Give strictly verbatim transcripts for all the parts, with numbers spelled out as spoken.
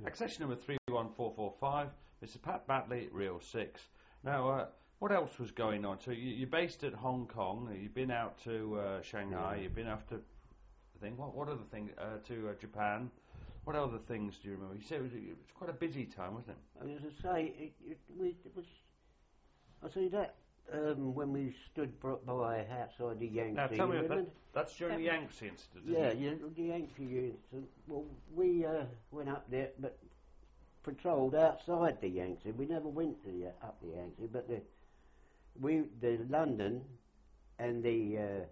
Accession number three one four four five, Mister Pat Batley, Reel six. Now, uh, what else was going on? So you, you're based at Hong Kong, you've been out to uh, Shanghai, yeah. You've been after, I think, what, what other things, uh, to uh, Japan. What other things do you remember? You said it was, it was quite a busy time, wasn't it? As I say, it, it, we, it was, I see that um, when we stood by outside the Yangtze. Now tell me, that, that's during that the Yangtze incident, yeah, isn't it? Yeah, the Yangtze incident. Well, we uh, went up there, but patrolled outside the Yangtze. We never went to the, up the Yangtze, but the we the London and the uh,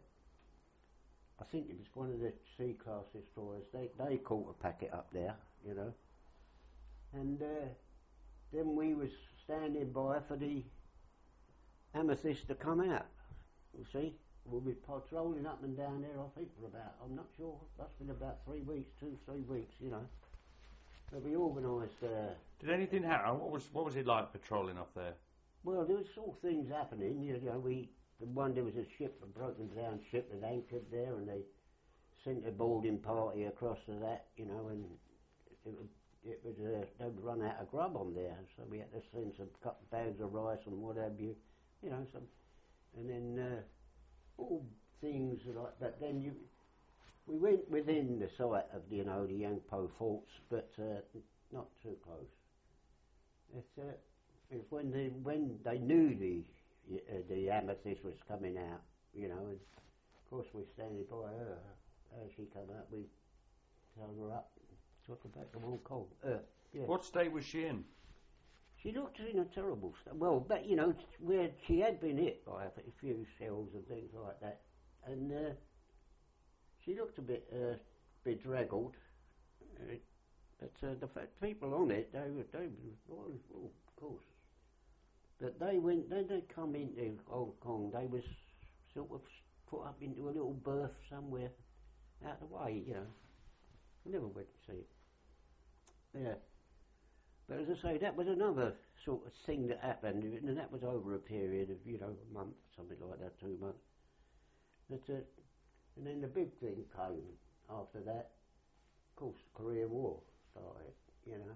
I think it was one of the C-class destroyers. They they caught a packet up there, you know, and uh, then we was standing by for the Amethyst to come out. You see, we'll be patrolling up and down there. I think for about I'm not sure. That's been about three weeks, two three weeks, you know. But we organised. Uh, Did anything happen? What was what was it like patrolling up there? Well, there was sort of things happening. You know, we the one there was a ship, a broken down ship that anchored there, and they sent a boarding party across to that. You know, and it was it was uh, they'd run out of grub on there, so we had to send some couple bags of rice and what have you. You know, some, and then uh, all things like that. Then you. We went within the site of, you know, the Yangpo forts, but uh, not too close. It's, uh, it's when they when they knew the uh, the Amethyst was coming out, you know, and of course we're standing by her. As she come out, we held her up, took her back to Hong Kong. Uh, yeah. What state was she in? She looked in a terrible state. Well, but you know, where she had been hit by a few shells and things like that, and. Uh, She looked a bit uh, bedraggled, uh, but uh, the fact people on it, they were, they were, well, well, of course. But they went, then they come into Hong Kong, they was sort of put up into a little berth somewhere out of the way, you know. I never went to see it. Yeah. But as I say, that was another sort of thing that happened, and that was over a period of, you know, a month, something like that, two months. But, uh, and then the big thing came after that. Of course, the Korean War started, you know.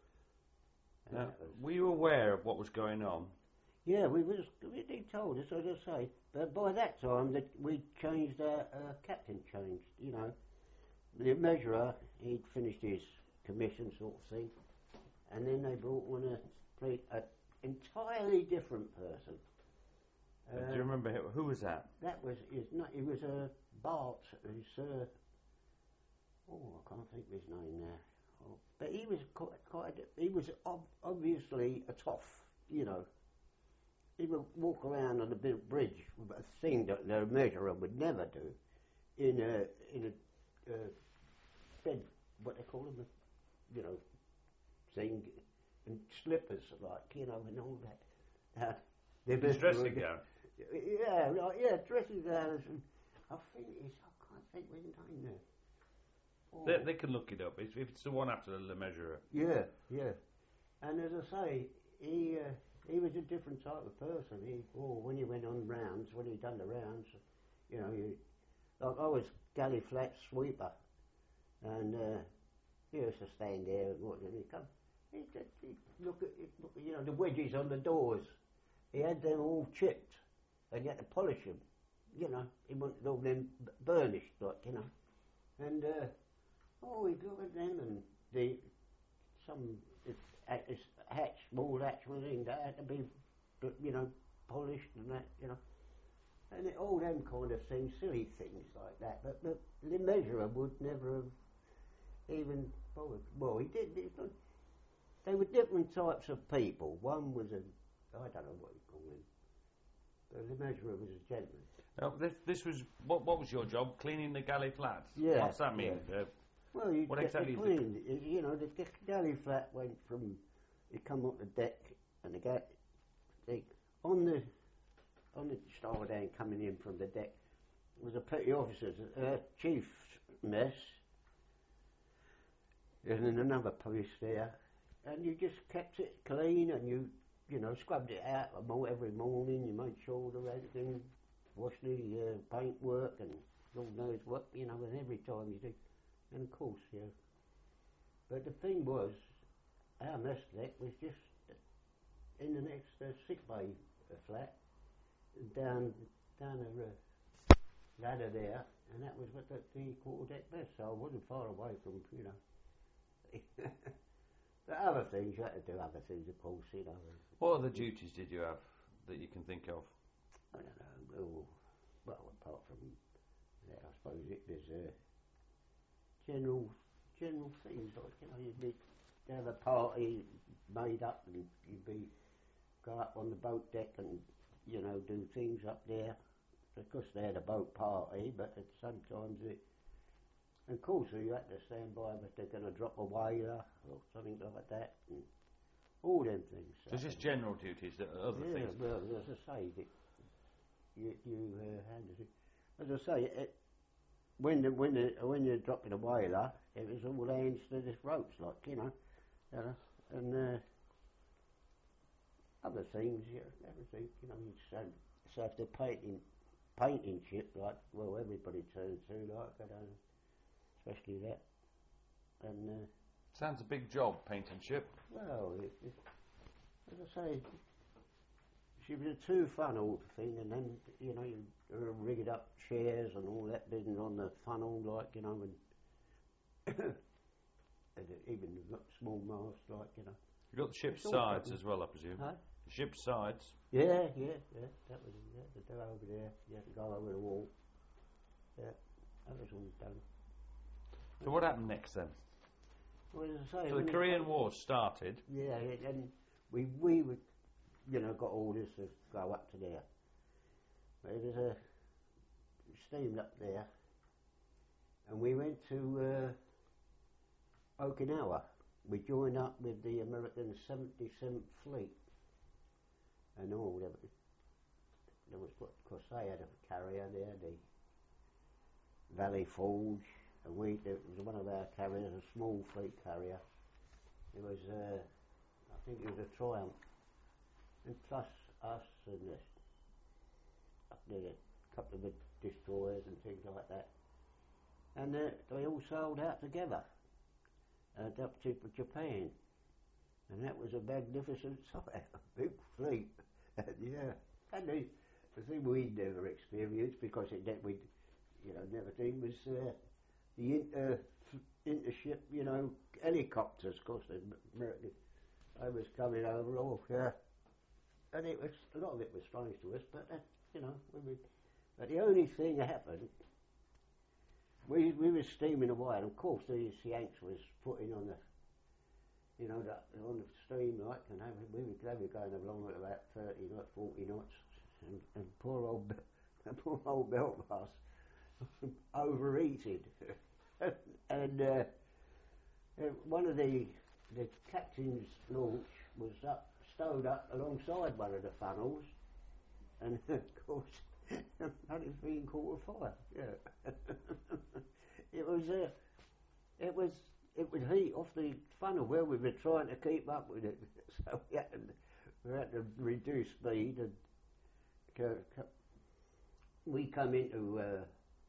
Now, were you aware of what was going on? Yeah, we was. They told us, as I say. But by that time, that we changed our uh, captain changed. You know, the measurer, he'd finished his commission, sort of thing, and then they brought on a, a entirely different person. Uh, Do you remember who, who was that? That was is not. He was a uh, Bart, who's uh, oh, I can't think of his name now. Oh, but he was quite, quite. He was ob- obviously a toff, you know. He would walk around on a big bridge with a thing that the measurer would never do, in a in a uh, bed, what they call them, you know, thing, and slippers, like, you know, and all that. Uh, His dressing gown. Yeah, like, yeah, dressing gown. I think it's, I can't think of his name now. Oh. They, they can look it up. If it's the one after the measurer. Yeah, yeah. And as I say, he uh, he was a different type of person. He, oh, when he went on rounds, when he done the rounds, you know, you, like I was galley flat sweeper, and uh, he used to stand there and watch, and he come, he, he look at, he look at, you know, the wedges on the doors. He had them all chipped, and you had to polish them. You know, he wanted all them burnished, like, you know. And, uh, oh, he'd look at them, and the, some, at this hatch, small hatch thing, that had to be, you know, polished and that, you know. And it, all them kind of things, silly things like that. But, but the measurer would never have even bothered. Well, he did, he did. They were different types of people. One was a, I don't know what you call him. But the measurer was a gentleman. Now, this, this was, what What was your job? Cleaning the galley flats? Yeah. What's that mean? Yeah. Uh, well, you what get exactly the clean, is you know, the g- galley flat went from, you come up the deck, and the ga- they, on the, on the starboard end coming in from the deck, was a petty officer's, uh, chief mess, and then another post there, and you just kept it clean, and you, you know, scrubbed it out every morning. You made sure that everything, washed the uh, paintwork and God knows what, you know, and every time you do. And of course, yeah. But the thing was, our mess deck was just in the next uh, sick bay uh, flat, down down a uh, ladder there, and that was what the, the quarterdeck mess. So I wasn't far away from, you know. But other things, you had to do other things, of course, you know. What other duties did you have that you can think of? I don't know. Oh, well, apart from that, I suppose it was uh, general general things like, you know, you'd be have a party made up, and you'd be go up on the boat deck and, you know, do things up there. Of course, they had a boat party, but at sometimes it. And of course, you had to stand by if they're going to drop a whaler or something like that, and all them things. So it's just general duties, that other yeah, things. well, as I say, it, you you uh, handled it. As I say, it, when the, when the, when you're dropping a whaler, it was all hands to the ropes, like, you know, you know, and uh, other things, yeah, everything, you know, you just have, just have the painting painting ship, like, well, everybody turns to, like, I don't know. Especially that, and uh, sounds a big job, painting ship. Well, it, it, as I say, she was a two-funnel thing, and then, you know, you uh, rigged up chairs and all that business on the funnel, like, you know, and, and even the small mast, like, you know. You got the ship's It's all sides fun. as well, I presume. Huh? The ship's sides. Yeah, yeah, yeah. That was yeah, the go over there. You had to go over the wall. Yeah, that was all done. So what happened next then? Well, as I say, So the when it- Korean War started. Yeah, it- and we we would, you know, got orders to go up to there. But it was a steamed up there, and we went to uh, Okinawa. We joined up with the American seventy-seventh Fleet, and all there was, there was what, of course, they had a carrier there, the Valley Forge. And we, it was one of our carriers, a small fleet carrier. It was, uh, I think it was a Triumph. And plus us and the, up there, a couple of the destroyers and things like that. And uh, they all sailed out together, uh, up to Japan. And that was a magnificent sight, a big fleet. Yeah. And the, the thing we'd never experienced, because it we, you know, never seen, was uh, the inter, intership, you know, helicopters, of course, the American, I was coming over, oh, yeah. And it was, a lot of it was strange to us, but, uh, you know, we, we, but the only thing that happened, we we were steaming away, and of course, the Yanks was putting on the, you know, the, on the steam, like, and they, we were, they were going along at about thirty knots, forty knots, and, and poor old, poor old Belfast overheated. And uh, uh, one of the the captain's launch was up, stowed up alongside one of the funnels, and of course, only being caught afire. Yeah, it was uh, it was it would heat off the funnel where we were trying to keep up with it, so we had to, we had to reduce speed, and uh, we come into. Uh,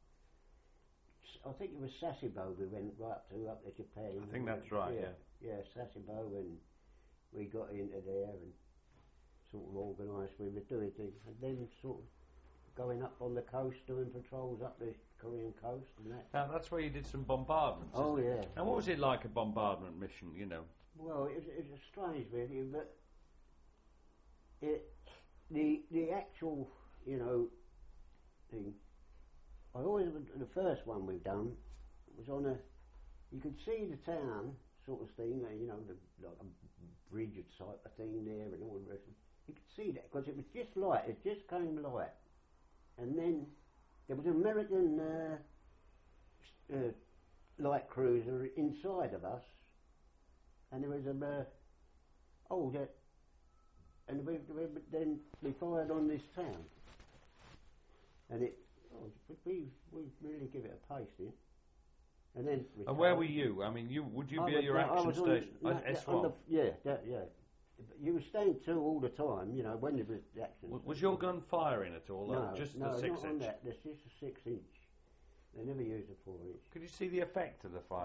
I think it was Sasebo we went right up to, up to Japan. I think that's right, yeah. Yeah, Sasebo, and we got into there and sort of organised, we were doing things, and then sort of going up on the coast, doing patrols up the Korean coast and that. Now, that's where you did some bombardments. Oh, isn't it? yeah. And what was it like, a bombardment mission, you know? Well, it, it was strange, really, but it, the, the actual, you know, thing, I always, the first one we've done was on a, you could see the town sort of thing, you know, the, like a bridge type of thing there and all the rest of it. You could see that because it was just light, it just came light. And then there was an American uh, uh, light cruiser inside of us, and there was a, uh, oh, that, and we, we, then we fired on this town. And it, oh, we we really give it a pasting. And then. And where were you? I mean, you would you I be at was- your I action was on- station? no, Uh, yeah, S on one. the- Yeah, that, yeah. You were staying to all the time, you know, when there was the action. W- Was your gun firing at all? No, or just no, the six not on inch? that. There's just a six inch. They never used a four inch. Could you see the effect of the fire?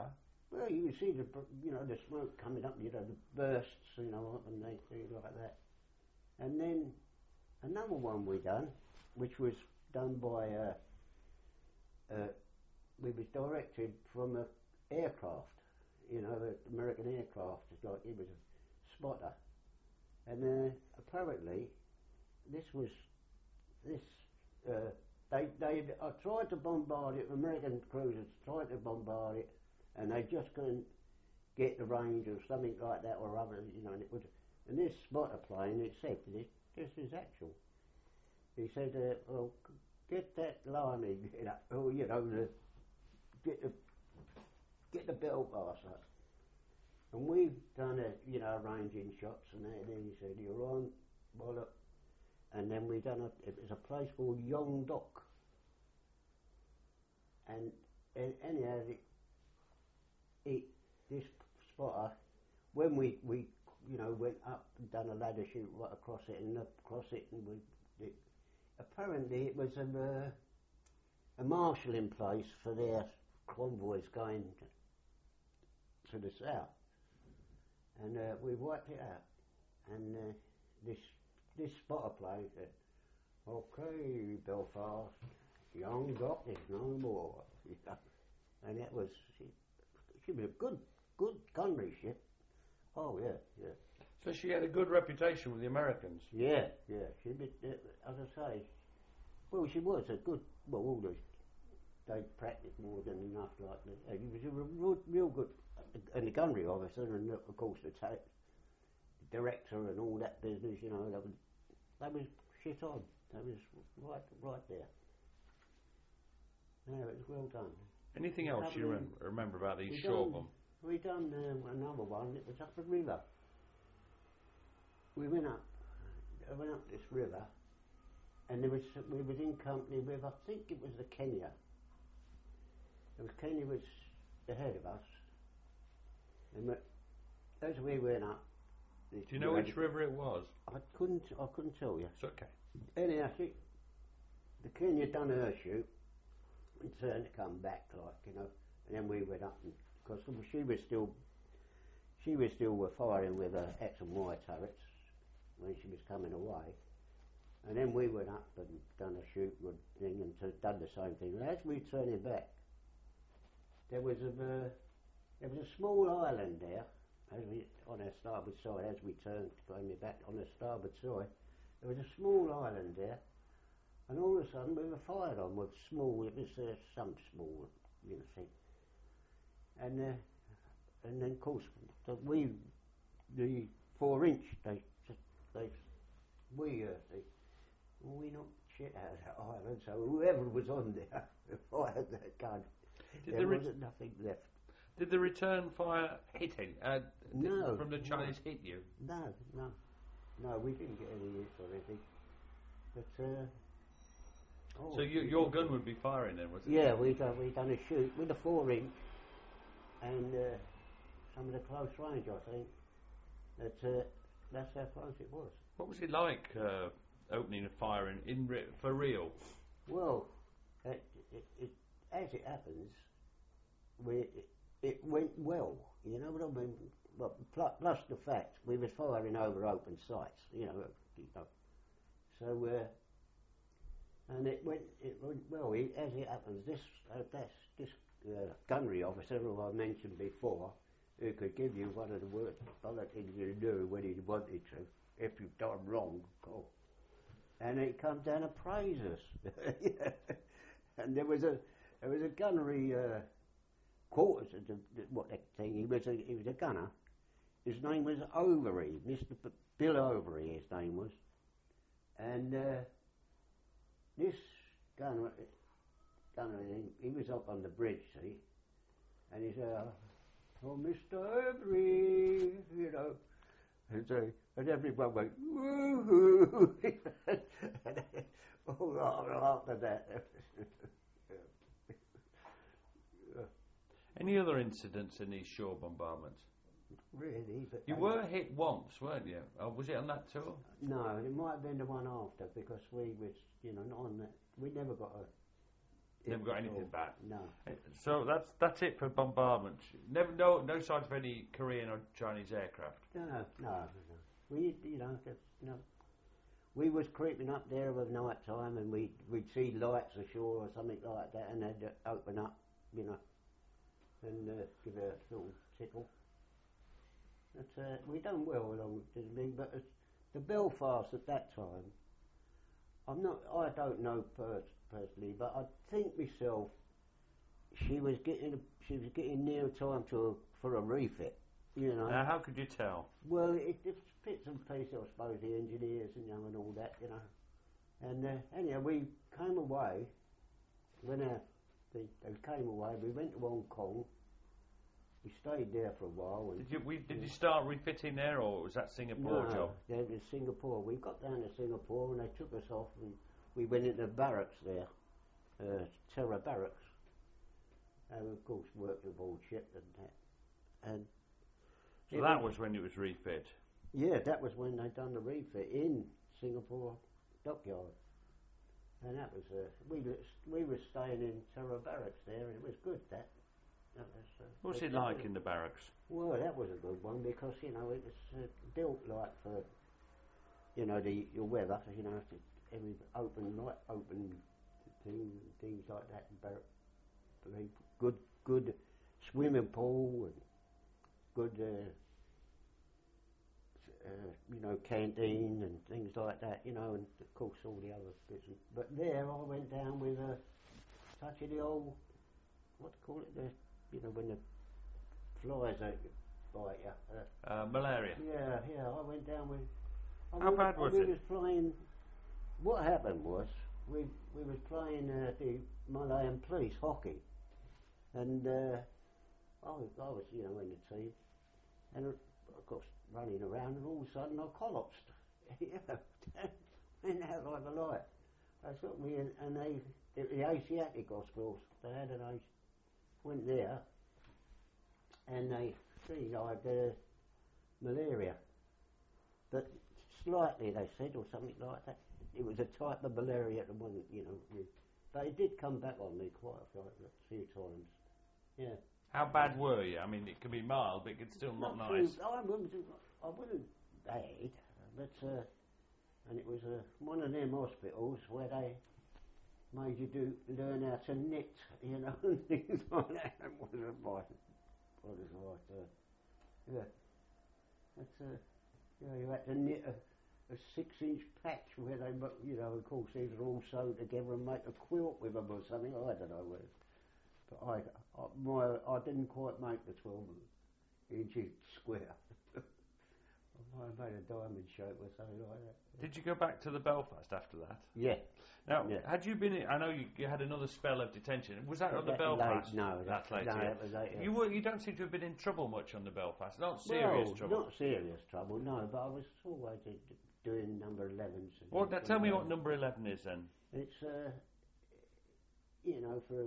Well, you can see the, br- you know, the smoke coming up, you know, the bursts, you know, up and they things like that. And then another one we done, which was done by, uh, uh, we was directed from a aircraft, you know, the American aircraft. It's like he was a spotter, and uh, apparently this was this. Uh, they they I tried to bombard it. American cruisers tried to bombard it, and they just couldn't get the range or something like that or other, you know. And it would, and this spotter plane, it said this this is actual. He said, uh, "Well, get that lining, you know, or you know, the, get the get the bell pass up." And we've done a, you know, ranging shots and that. And then he said, "You're on, bollock." And then we done a, it was a place called Yong Dok. And, and anyhow, it, it, this spotter, when we, we, you know, went up and done a ladder shoot right across it and across it, and we, it, apparently it was a, uh, a marshalling place for their convoys going to, to the south. And uh, we wiped it out. And uh, this this spotter plane said, "Okay, Belfast, Young Doc is no more." And that was, she, she was a good, good gunnery ship. Oh, yeah, yeah. So she had a good reputation with the Americans? Yeah, yeah. She did, uh, as I say, well, she was a good, well, all those, they practiced more than enough, like, uh, he was a real, real good, and the gunnery officer, and of course the ta- director and all that business, you know, that was, that was shit on. That was right, right there. Yeah, it was well done. Anything else you remember, remember about these shore bomb? We done um, another one. It was up a river. We went up, I went up this river, and there was we was in company with, I think it was the Kenya. It was Kenya was ahead of us, and we, as we went up. Do you know which river it was? I couldn't. I couldn't tell you. It's okay. Anyhow, she, the Kenya done her shoot and turned to come back, like, you know, and then we went up and because she was still she was still uh, firing with her X and Y turrets when she was coming away, and then we went up and done a shoot and thing and t- done the same thing. And as we turning back, there was a uh, there was a small island there. As we on our starboard side, as we turned going back on the starboard side, there was a small island there, and all of a sudden we were fired on with small. It was uh, some small, you know, thing. And uh, and then of course the, we the four inch they they we uh, they, well, we knocked shit out of that island. So whoever was on there fired that gun. Did there the wasn't nothing left. Did the return fire hitting uh, no, from the Chinese no, hit you? No, no, no. We didn't get any hits or anything. But uh, oh, so you, your gun would be firing then, was it? Yeah, we done we done a shoot with a four inch and uh, some of the close range. I think that uh, that's how close it was. What was it like uh, opening a fire in, in re- for real? Well, it, it, it, as it happens, we. It, It went well, you know what I mean? Well, plus, plus the fact we were firing over open sights, you know. You know. So, uh, and it went, it went well. He, as it happens, this uh, that's, this uh, gunnery officer who I mentioned before, who could give you one of the worst other things you do when he wanted to, if you've done wrong, oh. And he come down and praise us. And there was a there was a gunnery. Uh, quarters of the, the, what that thing. He was a he was a gunner. His name was Overy, Mister B- Bill Overy. His name was, and uh, this gunner, gunner, he, he was up on the bridge, see, and he said, "Oh, Mister Overy," you know, and, so, and everyone went woo-hoo, and all after that. Any other incidents in these shore bombardments? Really? But you were hit once, weren't you? Oh, was it on that tour? No, it might have been the one after because we was, you know, not on that. We never got a Never got anything all. back. No. So that's that's it for bombardment. Never, no, no signs of any Korean or Chinese aircraft. No, no, no. no. We, you know, just, no. We was creeping up there of a night time, and we we'd see lights ashore or something like that, and they'd uh, open up, you know, and uh, give a little tickle. But uh, we done well along to the thing, but uh, the Belfast at that time, I'm not, I don't know pers- personally, but I think myself, she was getting, she was getting near time to for a refit, you know. Now, how could you tell? Well, it, it fits and pieces, I suppose, the engineers, you know, and all that, you know. And uh, anyhow, we came away. When our, they, they came away, we went to Hong Kong. We stayed there for a while. And Did you we, did you start refitting there, or was that Singapore no, job? there was Singapore. We got down to Singapore, and they took us off, and we went into barracks there, uh, Terror Barracks. And we, of course, worked aboard ship and that. And So it that was when it was refit. Yeah, that was when they done the refit in Singapore dockyard, and that was uh, we was, we were staying in Terror Barracks there, and it was good. That, that was. Uh, What was it it like in the barracks? Well, that was a good one because you know it was uh, built like for you know the your weather, you know, to every open night, open thing, things like that. And barrack, good, good swimming pool and good. Uh, Uh, you know, canteen and things like that, you know, and of course all the other bits. And, but there I went down with a touch of the old, what do you call it, the, you know, when the flies out bite you. Uh, Uh, malaria. yeah, yeah, I went down with... I How we, bad was we it? was playing, what happened was, we we was playing uh, the Malayan police hockey, and uh, I, was, I was, you know, in the team, and of course, running around, and all of a sudden I collapsed. Yeah, went out like a light. They took me in, and they, the, the Asiatic hospitals, they had an Asi- went there, and they see I had uh, malaria, but slightly they said, or something like that. It was a type of malaria that wasn't, you know. With, but it did come back on me quite a, a few times. Yeah. How bad were you? I mean, it could be mild, but it's still not, Not nice. too, I wasn't, I wasn't bad, but uh, and it was uh, one of them hospitals where they made you do learn how to knit, you know, and things like that. It wasn't right. It was right. Uh, yeah, that's uh, yeah, you had to knit a, a six-inch patch where they, you know, of course these are all sewed together and make a quilt with them or something. I don't know where. But I, I, my, I didn't quite make the twelve inches square. I made a diamond shape or something like that. Did you go back to the Belfast after that? Yeah. Now, Yeah. had you been? In, I know you, you had another spell of detention. Was that on the That Belfast? late, no, that's that, later. no, yeah. that was later. You were. You don't seem to have been in trouble much on the Belfast. Not serious well, trouble. not serious trouble, no. But I was always d- doing number elevens. and Well, now things tell me like what that. number eleven is then. It's uh, you know, for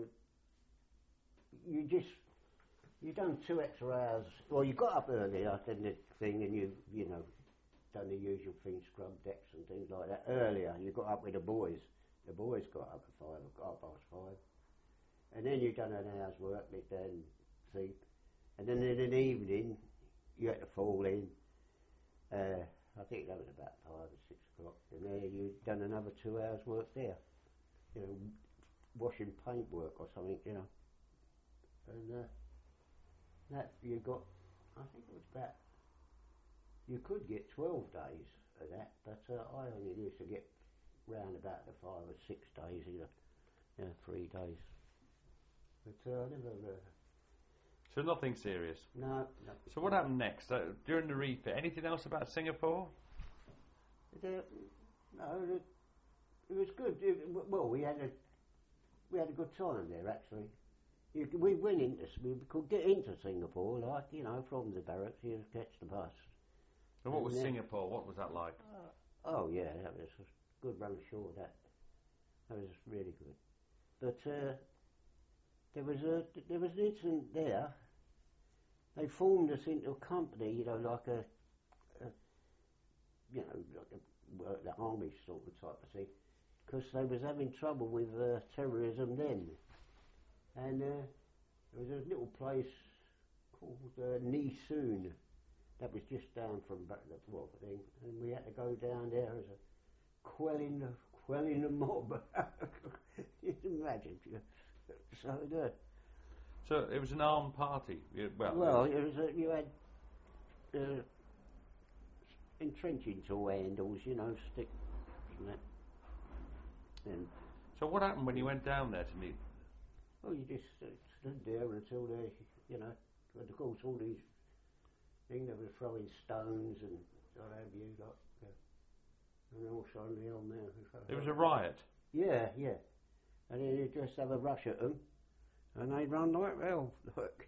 you just you done two extra hours. Well, you got up early, I did the thing, and you you know. done the usual thing, scrub decks and things like that. Earlier, you got up with the boys. The boys got up at five, got past five. And then you done an hour's work, bit then sleep. And then in the evening, you had to fall in. Uh, I think that was about five or six o'clock. And there you done another two hours work there. You know, washing paint work or something, you know. And uh, that you got, I think it was about, you could get twelve days of that, but uh, I only used to get round about the five or six days, you know, yeah, three days. But uh, I never, uh, So nothing serious. no, no. So what happened next? Uh, during the refit, anything else about Singapore? It, uh, no, it, it was good. It, well, we had a we had a good time there actually. You, we went into, we could get into Singapore, like you know, from the barracks. You catch the bus. And what was And then- Singapore? What was that like? Uh, oh yeah, that was a good run ashore. That that was really good. But uh, there was a there was an incident there. They formed us into a company, you know, like a, a you know, like a, well, the army sort of type of thing. because they was having trouble with uh, terrorism then. And uh, there was a little place called uh, Neesoon that was just down from back the well, thing, and we had to go down there as a quelling the quelling the mob. You can imagine. So uh, So it was an armed party. You- Well, well, it was a, you had uh, entrenching tool handles, you know, sticks and that. And so what happened when you went down there to meet? well, you just uh, stood there until they, you know, and of course all these things they were throwing stones and what have you, like, uh, and also on the hill now. It was a riot. Yeah, yeah. And then you just have a rush at them, and they run like hell. Look,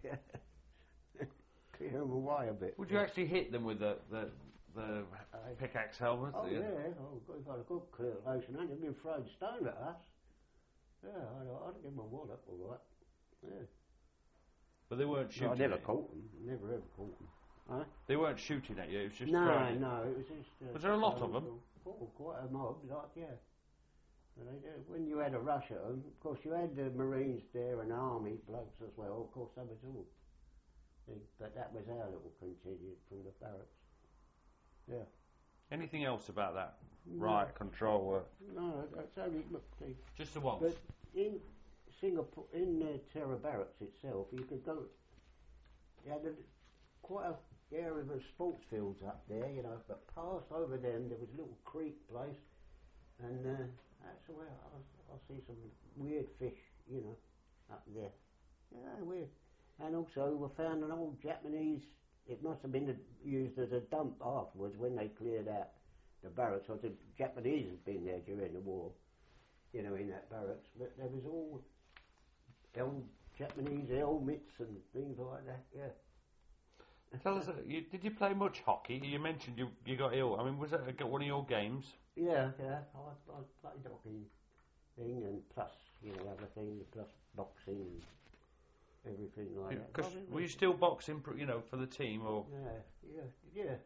clear them away a bit. Would you actually hit them with the the, the Aye. pickaxe helmet? Oh The- yeah, oh, God, if I'd have got clear close and they'd been throwing stone at us. Yeah, I'd, I'd give them a wallop, all right. Yeah. But they weren't shooting. No, I never at you. caught them. Never ever caught them. Huh? They weren't shooting at you. It was just No, throwing. no, it was just. Uh, Was there a lot of uh, them? Oh, quite a mob, like yeah. And they, uh, when you had a rush at them, of course you had the Marines there and Army blokes as well. Of course, that was all. They- But that was our little contingent from the barracks. Yeah. Anything else about that riot control? Uh, No, that's only look. See, just the once. but in Singapore, in uh, Terra Barracks itself, you could go. You had a, quite a area of sports fields up there, you know. But past over them, there was a little creek place, and uh, that's where I, I see some weird fish, you know, up there. Yeah, weird. And also, we found an old Japanese. It must have been used as a dump afterwards when they cleared out the barracks. So the Japanese had been there during the war, you know, in that barracks. But there was all old Japanese helmets and things like that. Yeah. Tell us, uh, you, did you play much hockey? You mentioned you you got ill. I mean, was that a- one of your games? Yeah, yeah. I, I played hockey thing and plus, you know, other things, plus boxing and everything like that. Because Well, it were you was- still boxing, pr- you know, for the team or? Yeah, yeah, yeah.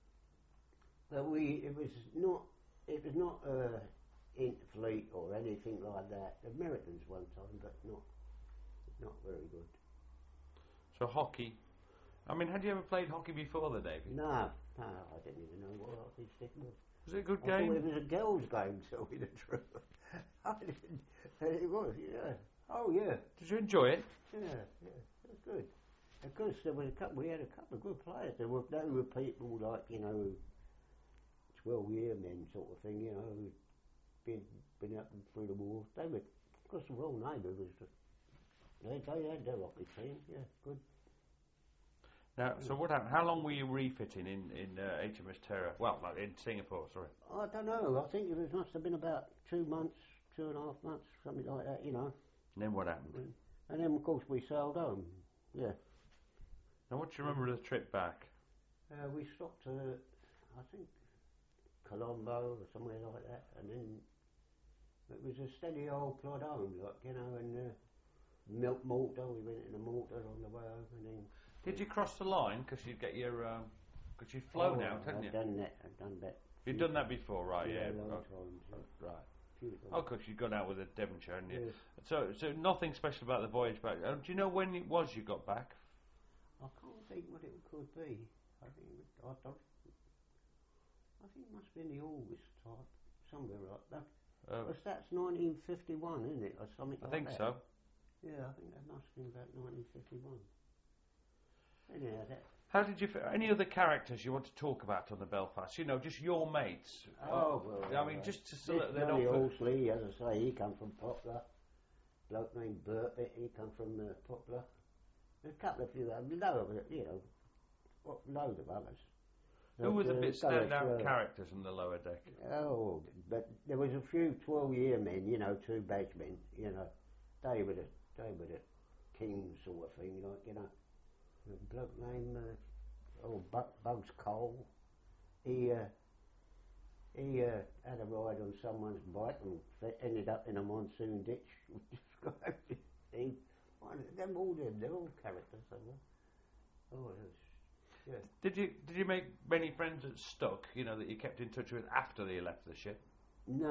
But we, it was not, it was not uh, Interfleet or anything like that. The Americans one time, but not, not very good. So hockey. I mean, had you ever played hockey before the David? No, no, I didn't even know what hockey stick was. Was it a good I thought game? it was a girls' game, to tell you the truth. I didn't. It was, yeah. Oh, yeah. Did you enjoy it? Yeah, yeah, it was good. Of course, there was a couple. We had a couple of good players. There were, there were people like you know, twelve-year men sort of thing. You know, who'd been been up and through the war. They were, of course, the Royal Navy was. Just, they they had their hockey team. Yeah, good. Now, so what happened? How long were you refitting in in uh, H M S Terror? Well, like in Singapore, sorry. I don't know. I think it was, must have been about two months, two and a half months, something like that. You know. And then what happened? And, and then of course we sailed home. Yeah. Now, what do you remember of the trip back? Uh, we stopped at, I think, Colombo or somewhere like that, and then it was a steady old plod home, like, you know, and uh, Milk Malta, we went into Malta on the way home, and then... Did you cross the line? Because you'd get your... Because you'd flown oh, out, hadn't I've you? done that, I've done that. You'd done that before, right, yeah. Yeah, long oh, times, yeah. right. Few times. Oh, because you'd gone out with a Devonshire, hadn't you? Yes. So, so nothing special about the voyage back. Uh, do you know when it was you got back? I can't think what it could be. I think it, I, don't, I think it must be in the August type, somewhere like that. Uh, Because that's nineteen fifty-one, isn't it, or something I like think that? so. Yeah, I think that must have been about nineteen fifty-one. Anyhow, that... How did you... F- any other characters you want to talk about on the Belfast? You know, just your mates. Oh, well... I mean, uh, just to this so that they're Johnny not... Horsley, as I say, he come from Poplar. Bloke named Burpett, he come from uh, Poplar. There's a couple of few, um, load of, you know, what, load of others. Who were the But, uh, bit Gareth standout Shirley. characters on the lower deck? Oh, but there was a few twelve-year men, you know, two badge men, you know. They were the, they were the kings sort of thing, like, you know. A bloke named, uh, oh, Buck, Bugs Cole. He, uh, he uh, had a ride on someone's bike and fe- ended up in a monsoon ditch. he, one of them, all them, they're all characters, they were. Oh, it was, yeah. Did you did you make many friends that stuck, you know, that you kept in touch with after they left the ship? No,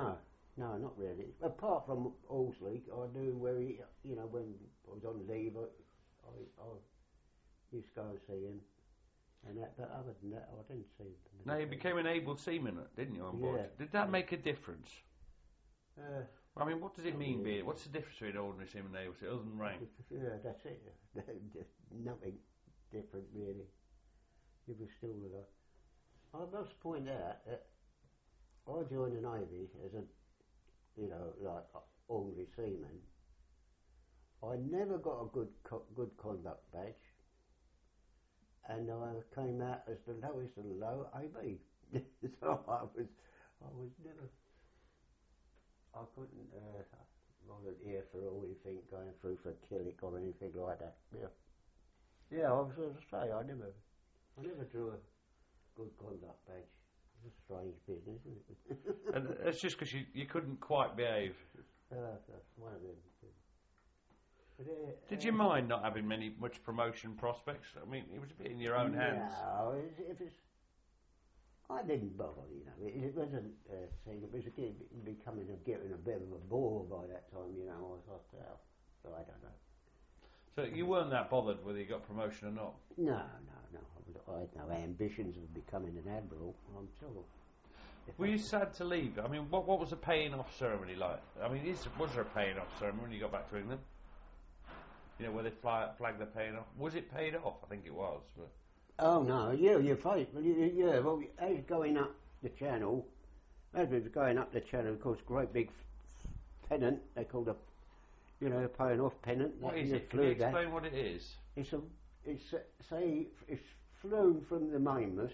No, not really. Apart from Horsley, I knew where he, you know, when I was on leave, I, I, I used to go and see him. And that, but other than that, I didn't see him. Now, you became an able seaman, didn't you, on board? Yeah. Did that Yeah. make a difference? Uh, I mean, what does it not mean, really. being? What's the difference between ordinary seaman and able seaman, other than rank? Yeah, that's it. Just nothing different, really. It was still a lot. I must point out that I joined the Navy as a, you know, like ordinary seaman. I never got a good co- good conduct badge, and I came out as the lowest of the low, A B. So I was, I was never, I couldn't uh, volunteer for anything going through for Killick or anything like that. Yeah, yeah. I was going to say I never, I never drew a good conduct badge. It's a strange business, isn't it? And it's just because you, you couldn't quite behave. Uh, that's one of them. But, uh, Did uh, you mind not having many much promotion prospects? I mean, it was a bit in your own hands. No, it's, if it's, I didn't bother, you know. It, it wasn't a thing. It was a, it becoming a getting a bit of a bore by that time, you know. I thought, oh, so I don't know. So you weren't that bothered whether you got promotion or not? No, no, no. I had no ambitions of becoming an admiral. I'm sure. If Were I- you sad to leave? I mean, what what was the paying off ceremony like? I mean, is, was there a paying off ceremony when you got back to England? You know, where they fly, flag the paying off? Was it paid off? I think it was. But Oh no, yeah, you fight. Well, you, you- yeah, well, as you're going up the channel, as we was going up the channel, of course, great big f- pennant. They called a, you know, paying off pennant. what that is you it? Can flew you that. explain what it is? It's a, it's a, say, it's flown from the mainmast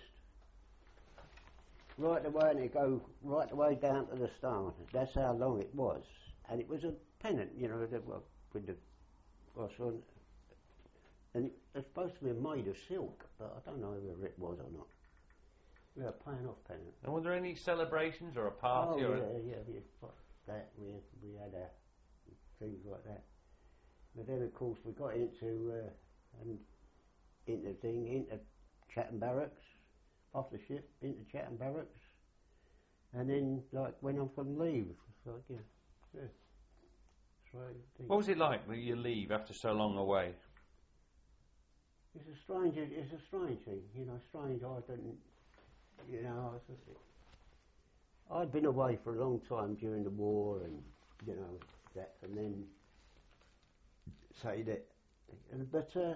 right away, and it go right away down to the stern. That's how long it was, and it was a pennant, you know, that, well, with the, well, so, and it, it's supposed to be made of silk, but I don't know whether it was or not. Yeah, paying off pennant. And were there any celebrations or a Oh party? yeah, or yeah, yeah. Got that we had, we had uh, things like that. But then of course we got into uh, and into thing into Chatham Barracks, off the ship into Chatham Barracks, and then like went off on leave. It's like yeah, yeah. Strange thing. What was it like when you leave after so long away? It's a strange. It's a strange thing, you know. Strange. I didn't, you know. I was, I'd been away for a long time during the war, and you know that, and then say that, and, but uh,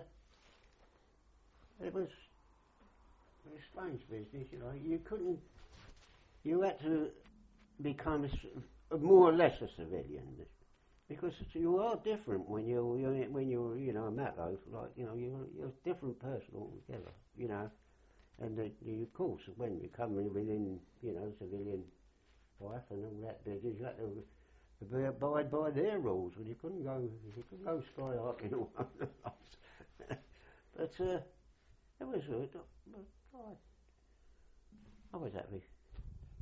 it was it was strange business, you know. You couldn't. You had to become a, s- a more or less a civilian, because you are different when you're, you're when you're you know a Matlow, like you know you're you're a different person altogether, you know. And the, the, of course, when you come in within you know civilian life and all that business, you had to ab- abide by their rules. And you couldn't go you couldn't go skylarking all over the place. But uh, it was good. I, I was happy.